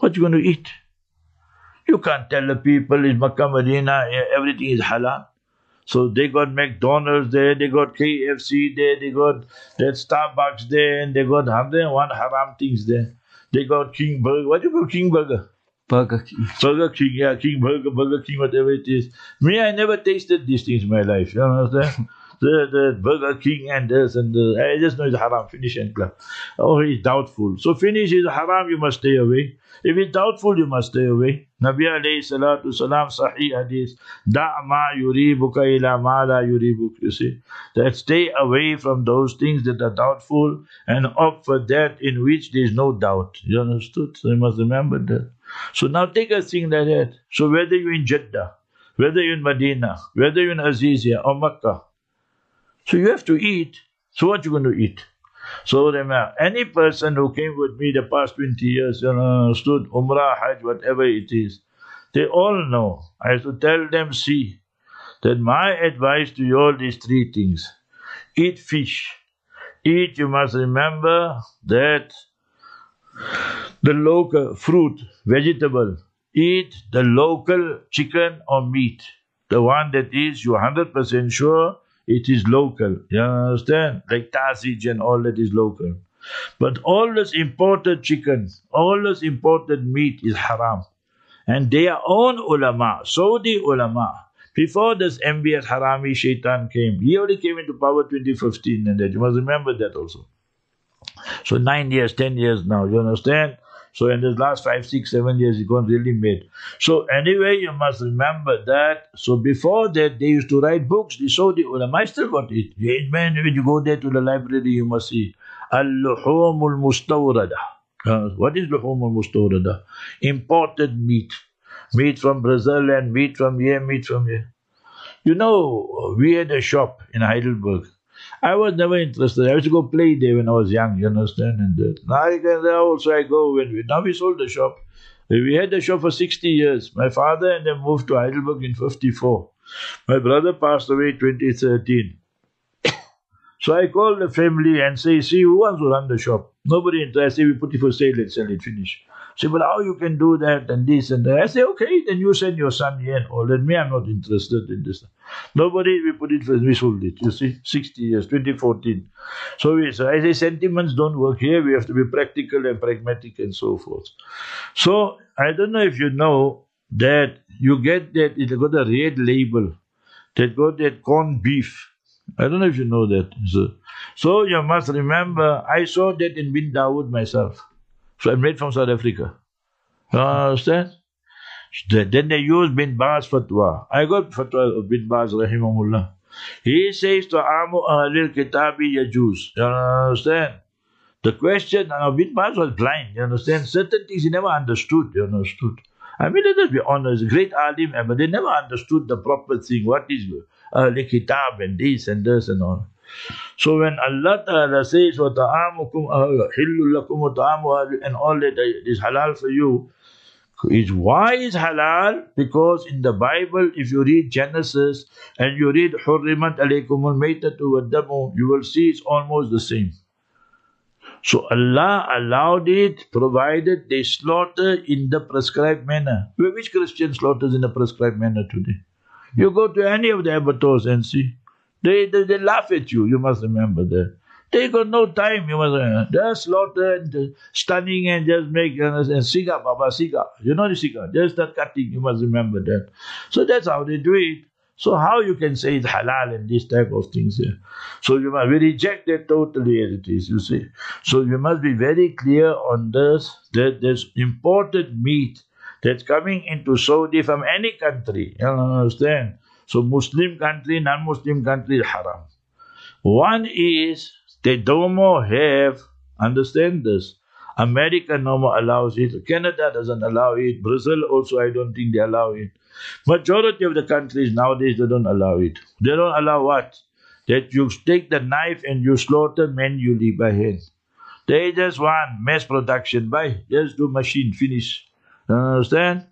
What you going to eat? You can't tell the people in Makkah, Medina, everything is halal. So they got McDonald's there, they got KFC there, they got that Starbucks there, and they got 101 haram things there. They got King Burger. What do you call King Burger? Burger King. Burger King, yeah, King Burger, Burger King, whatever it is. Me, I never tasted these things in my life. You understand? The Burger King and this and the, I just know it's haram. Finish and club. Oh, it's doubtful. So finish is haram, you must stay away. If it's doubtful, you must stay away. Nabi alayhi salatu salam, sahih hadith, da' ma yuribuka ila ma la yuribuk, you see. That stay away from those things that are doubtful and opt for that in which there is no doubt. You understood? So you must remember that. So now take a thing like that. So whether you're in Jeddah, whether you're in Medina, whether you're in Azizia or Makkah, so you have to eat. So what you going to eat? So remember, any person who came with me the past 20 years, stood Umrah, Hajj, whatever it is, they all know. I have to tell them, see, that my advice to you all is three things. Eat fish. Eat, you must remember that the local fruit, vegetable. Eat the local chicken or meat. The one that is you're 100% sure it is local. You understand? Like Tasij and all that is local. But all this imported chicken, all this imported meat is haram. And their own ulama, Saudi ulama, before this MBS Harami Shaitan came, he only came into power 2015 and that. You must remember that also. So 9 years, 10 years now, you understand? So in this last 5, 6, 7 years, he got really made. So anyway, you must remember that. So before that, they used to write books. They saw the ulama. I still got it. Man, when you go there to the library, you must see Al-Luhum al-Mustawrada. What is Luhum al-Mustawrada? Imported meat. Meat from Brazil and meat from here, meat from here. You know, we had a shop in Heidelberg. I was never interested. I used to go play there when I was young, you understand? And now I go. Now we sold the shop. We had the shop for 60 years. My father and them moved to Heidelberg in 54. My brother passed away in 2013. So I called the family and say, see, who wants to run the shop? Nobody interested. I say, we put it for sale, let's sell it, finish. Say, but how you can do that and this and that? I say, okay, then you send your son here and all that. Me, I'm not interested in this. Nobody, we put it for, we sold it, you see, 60 years, 2014. So I say, sentiments don't work here. We have to be practical and pragmatic and so forth. So I don't know if you know that you get that, it got a red label that got that corned beef. I don't know if you know that. So you must remember, I saw that in Bin Dawood myself. So I made from South Africa. You understand? Then they use Bin Baz fatwa. I got fatwa of Bin Baz, rahimahullah. He says to Amu Ahlil Kitabi Yajuz. You understand? The question, Bin Baz was blind. You understand? Certain things he never understood. You understood? I mean, let us be honest. Great alim, but they never understood the proper thing. What is the kitab and this and this and all. So when Allah Ta'ala says, وَتَعَامُكُمْ حِلُّ لَكُمْ وَتَعَامُ and all that is halal for you, why is halal? Because in the Bible, if you read Genesis and you read حُرِّمَتْ عَلَيْكُمُ الْمَيْتَةُ وَالدَّمُ, you will see it's almost the same. So Allah allowed it, provided they slaughter in the prescribed manner. Which Christian slaughters in the prescribed manner today? You go to any of the abattoirs and see. They laugh at you, you must remember that. They got no time, you must remember. They slaughter and stunning and just make, and siga, Baba, siga. You know the siga, just start cutting, you must remember that. So that's how they do it. So how you can say it's halal and this type of things here? So we reject that totally as it is, you see. So you must be very clear on this, that there's imported meat that's coming into Saudi from any country. You understand? So Muslim country, non-Muslim country is haram. One is they don't have, understand this, America no more allows it, Canada doesn't allow it, Brazil also I don't think they allow it. Majority of the countries nowadays they don't allow it. They don't allow what? That you take the knife and you slaughter manually by hand. They just want mass production by, just do machine, finish. You understand?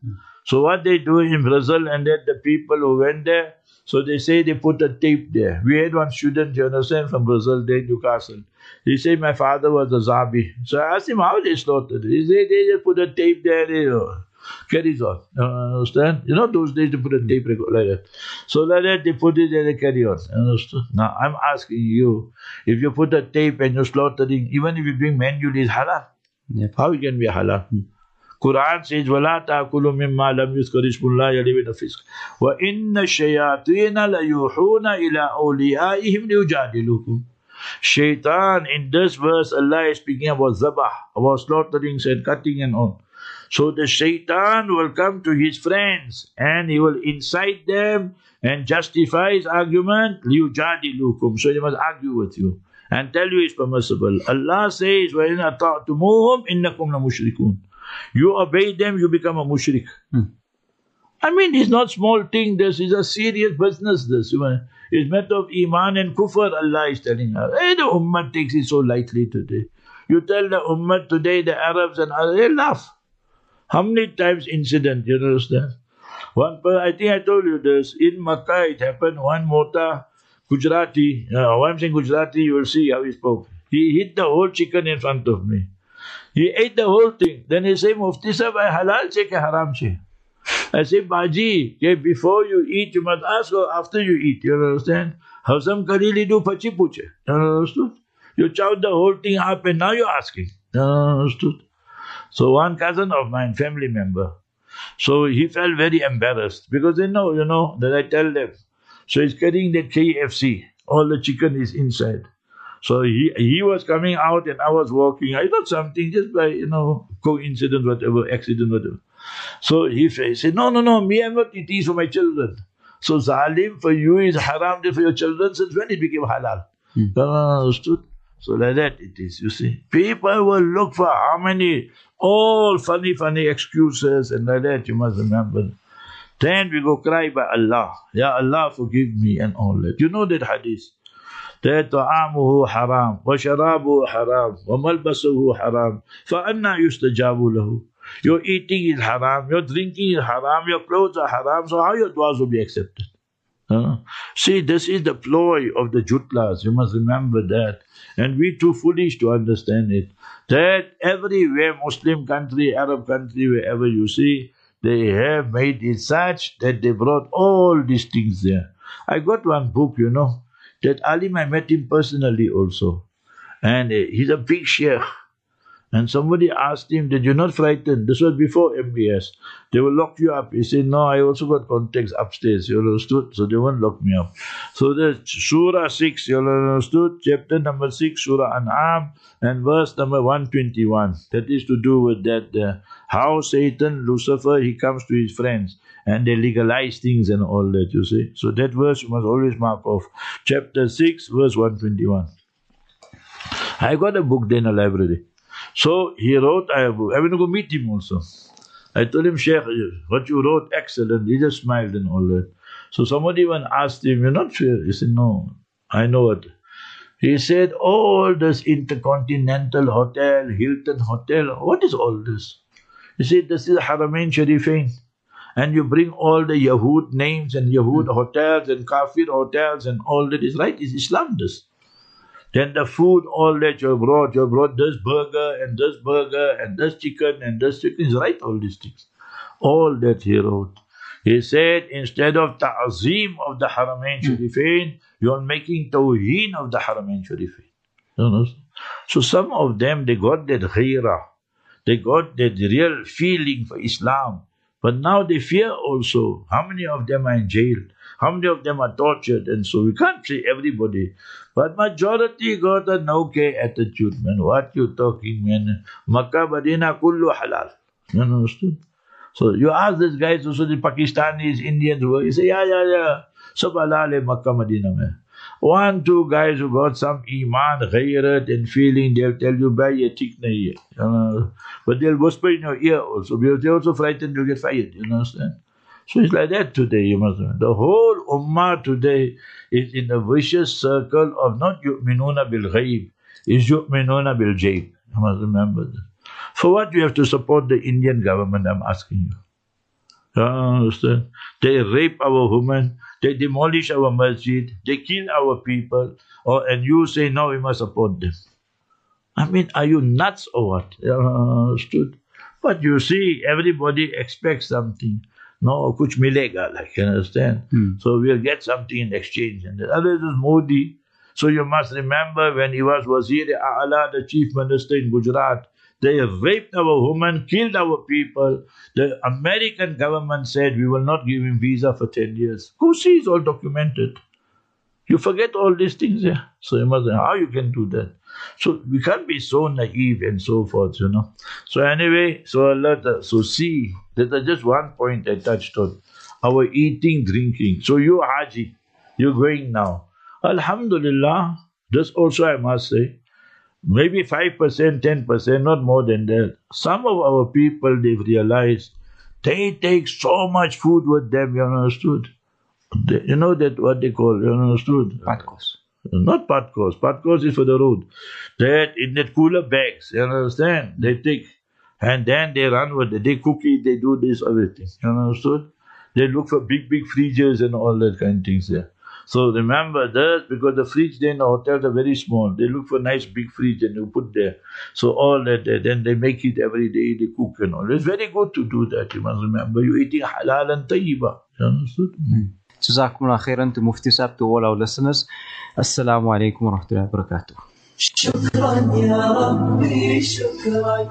So what they do in Brazil, and then the people who went there, so they say they put a tape there. We had one student, you understand, from Brazil, there in Newcastle. He said, my father was a Zabi. So I asked him, how they slaughtered it? He said, they just put a tape there, carries on. Understand? You know, those days they put a tape like that. So like that, they put it there, they carry on. Understand? Now, I'm asking you, if you put a tape and you're slaughtering, even if you bring manually, it's halal. Yep. How it can be halal? Quran says, وَلَا تَأْكُلُوا مِمَّا لَمْ يُذْكَرِ اسْمُ اللَّهِ عَلَيْهِ وَالْفِسْقِ وَإِنَّ الشَّيَاطِينَ لَيُوحُونَ إِلَىٰ أَوْلِيَائِهِمْ لِيُجَادِلُوكُمْ. Shaitan, in this verse, Allah is speaking about zabah, about slaughterings and cutting and on. So the shaitan will come to his friends and he will incite them and justify his argument, لِيُجَادِلُوكُمْ. So he must argue with you and tell you it's permissible. Allah says, وَإِنْ أَطَعْتُمُوهُمْ إِنَّكُمْ لَمُشْرِكُونَ. You obey them, you become a mushrik. I mean, it's not small thing. This is a serious business. This it's matter of iman and kufr. Allah is telling us. Hey, the ummah takes it so lightly today. You tell the ummah today, the Arabs and others, they laugh. How many times incident? You understand? I think I told you this. In Makkah, it happened. One Mota Gujarati. When I'm saying Gujarati, you will see how he spoke. He hit the whole chicken in front of me. He ate the whole thing. Then he said, Mufti sahab, halal che ke haram che? I say, Baji, before you eat, you must ask or after you eat. You understand? Hazam karili do pachi puche. You understood? You chowed the whole thing up and now you're asking. You understood? So one cousin of mine, family member, so he felt very embarrassed because they know, that I tell them. So he's carrying the KFC. All the chicken is inside. So he was coming out and I was walking. I thought something just by, coincidence, whatever, accident, whatever. So he said, no, me, I'm not eating for my children. So zalim for you is haram for your children since when it became halal. Understood? So like that it is, you see. People will look for how many, all funny excuses and like that, you must remember. Then we go cry by Allah. Ya Allah, forgive me and all that. You know that hadith. That طعامه حرام وشرابه حرام وملبسه حرام فأنا يستجاب له. Your eating is haram, your drinking is haram, your clothes are haram, so how your du'as will be accepted? See, this is the ploy of the jutlas, you must remember that. And we too foolish to understand it. That everywhere, Muslim country, Arab country, wherever you see, they have made it such that they brought all these things there. I got one book, that Alim, I met him personally also. And he's a big sheikh. And somebody asked him, that you're not frightened. This was before MBS. They will lock you up. He said, no, I also got contacts upstairs. You understood? So they won't lock me up. So the Surah 6, you understood? Chapter number 6, Surah An'am, and verse number 121. That is to do with that, how Satan, Lucifer, he comes to his friends. And they legalize things and all that, you see. So that verse you must always mark off. Chapter 6, verse 121. I got a book there in a library. So he wrote, I went to go meet him also. I told him, Sheikh, what you wrote, excellent. He just smiled and all that. So somebody even asked him, you're not sure? He said, no, I know it. He said, all this Intercontinental Hotel, Hilton Hotel, what is all this? He said, this is Haramain Sharifain. And you bring all the Yahud names and Yahud hotels and Kafir hotels and all that is right. Is Islam this? Then the food, all that you brought this burger and this burger and this chicken and this chicken is right, all these things. All that he wrote. He said, instead of ta'zeem of the Haramain Sharifain, you are making tawheen of the Haramain Sharifain. So some of them, they got that ghairah. They got that real feeling for Islam. But now they fear also. How many of them are in jail? How many of them are tortured? And so we can't say everybody. But majority got a no-K attitude, man. What you talking, man? Makkah, Madinah, kullu halal. You understood? So you ask these guys also, the Pakistanis, Indians, who you say, yeah. Sab halal hai Makkah, Madinah, man. 1, 2 guys who got some iman, ghairat and feeling, they'll tell you, bhai, ye theek nahi hai. But they'll whisper in your ear also, because they're also frightened you'll get fired, you understand? So it's like that today, you must know. The whole ummah today is in a vicious circle of not yu'minuna bil ghaib, is yu'minuna bil jayb. You must remember that. For what you have to support the Indian government, I'm asking you? You understand? They rape our women, they demolish our masjid, they kill our people, and you say, no, we must support them. I mean, are you nuts or what? You understood? But you see, everybody expects something. No, kuch milega, like, you understand? So we'll get something in exchange. And the other is Modi. So you must remember when he was Wazir-e-A'la, the chief minister in Gujarat, they raped our women, killed our people. The American government said we will not give him visa for 10 years. Who sees all documented? You forget all these things, yeah? So you must say, how you can do that? So we can't be so naive and so forth, you know. So anyway, so see, there's just one point I touched on. Our eating, drinking. So you Haji, you're going now. Alhamdulillah, this also I must say, maybe 5%, 10%, not more than that. Some of our people, they've realized they take so much food with them, you understood? You know that what they call, you understood? Patkos. Not patkos. Patkos is for the road. That in that cooler bags, you understand? They take, and then they run with it. They cook it, they do this, everything. You understood? They look for big freezers and all that kind of things there. So remember this, because the fridge there in the hotels are very small. They look for nice big fridge and you put there. So all that, then they make it every day, they cook and all. It's very good to do that, you must remember. You're eating halal and tayyiba. You understood? Jazakumullah khairan to Mufti Sahib, to all our listeners. Assalamu alaikum wa rahmatullahi wa barakatuh. Shukran ya Rabbi, shukran.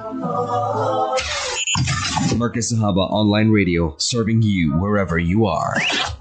Marcus Sahaba Online Radio, serving you wherever you are.